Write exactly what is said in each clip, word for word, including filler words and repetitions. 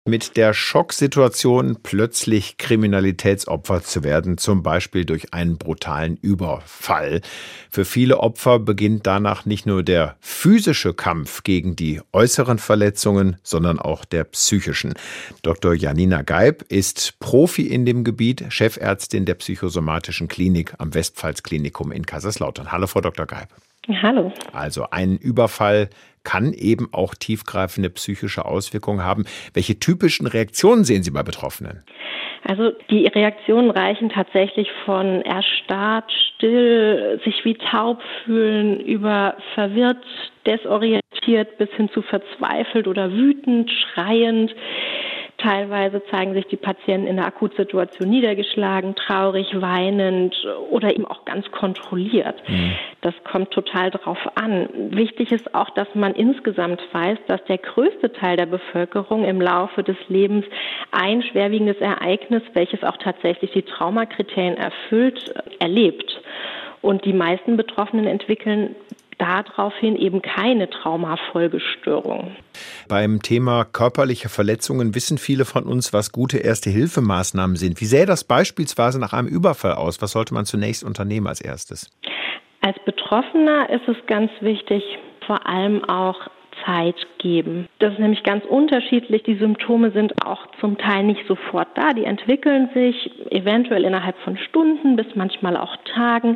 Mit der Schocksituation, plötzlich Kriminalitätsopfer zu werden, zum Beispiel durch einen brutalen Überfall. Für viele Opfer beginnt danach nicht nur der physische Kampf gegen die äußeren Verletzungen, sondern auch der psychischen. Doktor Janina Geib ist Profi in dem Gebiet, Chefärztin der psychosomatischen Klinik am Westpfalz-Klinikum in Kaiserslautern. Hallo, Frau Doktor Geib. Hallo. Also ein Überfall kann eben auch tiefgreifende psychische Auswirkungen haben. Welche typischen Reaktionen sehen Sie bei Betroffenen? Also die Reaktionen reichen tatsächlich von erstarrt, still, sich wie taub fühlen, über verwirrt, desorientiert bis hin zu verzweifelt oder wütend, schreiend. Teilweise zeigen sich die Patienten in der Akutsituation niedergeschlagen, traurig, weinend oder eben auch ganz kontrolliert. Mhm. Das kommt total drauf an. Wichtig ist auch, dass man insgesamt weiß, dass der größte Teil der Bevölkerung im Laufe des Lebens ein schwerwiegendes Ereignis, welches auch tatsächlich die Traumakriterien erfüllt, erlebt. Und die meisten Betroffenen entwickeln daraufhin eben keine Traumafolgestörung. Beim Thema körperliche Verletzungen wissen viele von uns, was gute Erste-Hilfe-Maßnahmen sind. Wie sähe das beispielsweise nach einem Überfall aus? Was sollte man zunächst unternehmen als erstes? Als Betroffener ist es ganz wichtig, vor allem auch Zeit geben. Das ist nämlich ganz unterschiedlich. Die Symptome sind auch zum Teil nicht sofort da. Die entwickeln sich eventuell innerhalb von Stunden bis manchmal auch Tagen.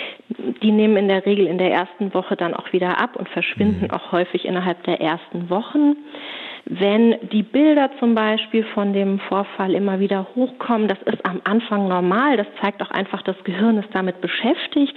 Die nehmen in der Regel in der ersten Woche dann auch wieder ab und verschwinden mhm. auch häufig innerhalb der ersten Wochen. Wenn die Bilder zum Beispiel von dem Vorfall immer wieder hochkommen, das ist am Anfang normal. Das zeigt auch einfach, das Gehirn ist damit beschäftigt.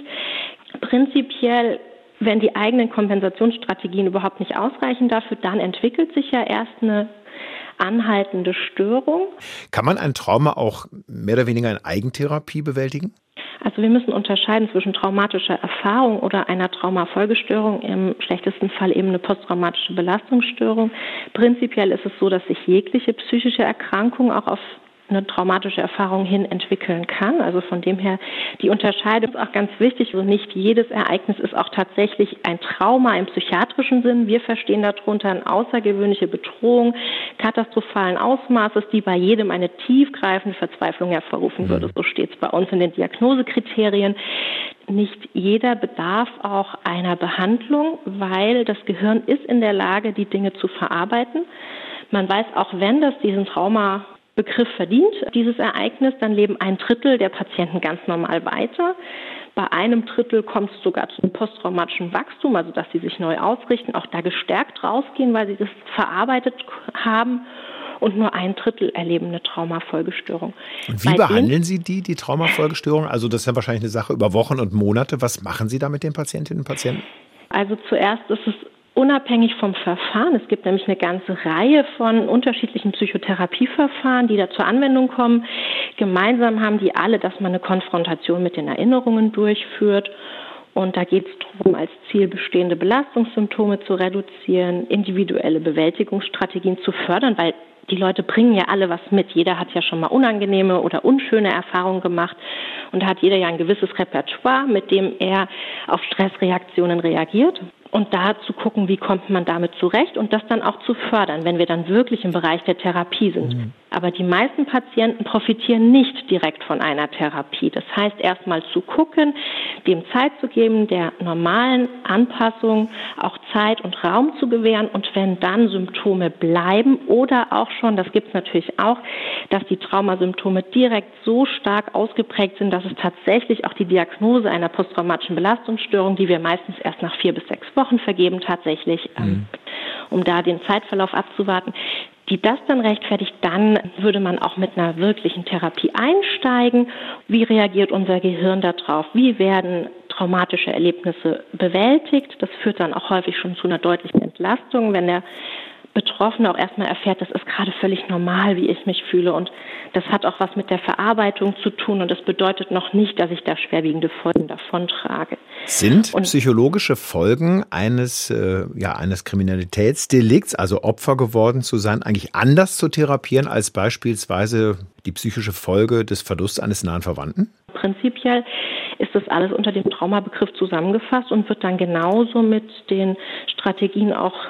Prinzipiell, wenn die eigenen Kompensationsstrategien überhaupt nicht ausreichen dafür, dann entwickelt sich ja erst eine anhaltende Störung. Kann man ein Trauma auch mehr oder weniger in Eigentherapie bewältigen? Also wir müssen unterscheiden zwischen traumatischer Erfahrung oder einer Traumafolgestörung, im schlechtesten Fall eben eine posttraumatische Belastungsstörung. Prinzipiell ist es so, dass sich jegliche psychische Erkrankung auch auf eine traumatische Erfahrung hin entwickeln kann. Also von dem her, die Unterscheidung ist auch ganz wichtig. Also nicht jedes Ereignis ist auch tatsächlich ein Trauma im psychiatrischen Sinn. Wir verstehen darunter eine außergewöhnliche Bedrohung katastrophalen Ausmaßes, die bei jedem eine tiefgreifende Verzweiflung hervorrufen würde. So steht es bei uns in den Diagnosekriterien. Nicht jeder bedarf auch einer Behandlung, weil das Gehirn ist in der Lage, die Dinge zu verarbeiten. Man weiß auch, wenn das diesen Trauma Begriff verdient, dieses Ereignis, dann leben ein Drittel der Patienten ganz normal weiter. Bei einem Drittel kommt es sogar zu einem posttraumatischen Wachstum, also dass sie sich neu ausrichten, auch da gestärkt rausgehen, weil sie das verarbeitet haben. Und nur ein Drittel erleben eine Traumafolgestörung. Und wie Bei behandeln Sie die, die Traumafolgestörung? Also das ist ja wahrscheinlich eine Sache über Wochen und Monate. Was machen Sie da mit den Patientinnen und Patienten? Also zuerst ist es unabhängig vom Verfahren. Es gibt nämlich eine ganze Reihe von unterschiedlichen Psychotherapieverfahren, die da zur Anwendung kommen. Gemeinsam haben die alle, dass man eine Konfrontation mit den Erinnerungen durchführt. Und da geht es darum, als Ziel bestehende Belastungssymptome zu reduzieren, individuelle Bewältigungsstrategien zu fördern, weil die Leute bringen ja alle was mit. Jeder hat ja schon mal unangenehme oder unschöne Erfahrungen gemacht und da hat jeder ja ein gewisses Repertoire, mit dem er auf Stressreaktionen reagiert. Und da zu gucken, wie kommt man damit zurecht und das dann auch zu fördern, wenn wir dann wirklich im Bereich der Therapie sind. Mhm. Aber die meisten Patienten profitieren nicht direkt von einer Therapie. Das heißt, erstmal zu gucken, dem Zeit zu geben, der normalen Anpassung auch Zeit und Raum zu gewähren. Und wenn dann Symptome bleiben oder auch schon, das gibt es natürlich auch, dass die Traumasymptome direkt so stark ausgeprägt sind, dass es tatsächlich auch die Diagnose einer posttraumatischen Belastungsstörung, die wir meistens erst nach vier bis sechs Wochen vergeben tatsächlich, mhm. um da den Zeitverlauf abzuwarten, die das dann rechtfertigt, dann würde man auch mit einer wirklichen Therapie einsteigen. Wie reagiert unser Gehirn darauf? Wie werden traumatische Erlebnisse bewältigt? Das führt dann auch häufig schon zu einer deutlichen Entlastung, wenn der Betroffene auch erstmal erfährt, das ist gerade völlig normal, wie ich mich fühle und das hat auch was mit der Verarbeitung zu tun und das bedeutet noch nicht, dass ich da schwerwiegende Folgen davontrage. Sind und psychologische Folgen eines, äh, ja, eines Kriminalitätsdelikts, also Opfer geworden zu sein, eigentlich anders zu therapieren als beispielsweise die psychische Folge des Verlusts eines nahen Verwandten? Prinzipiell ist das alles unter dem Traumabegriff zusammengefasst und wird dann genauso mit den Strategien auch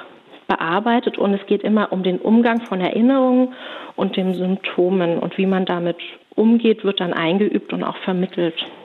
bearbeitet und es geht immer um den Umgang von Erinnerungen und den Symptomen und wie man damit umgeht, wird dann eingeübt und auch vermittelt.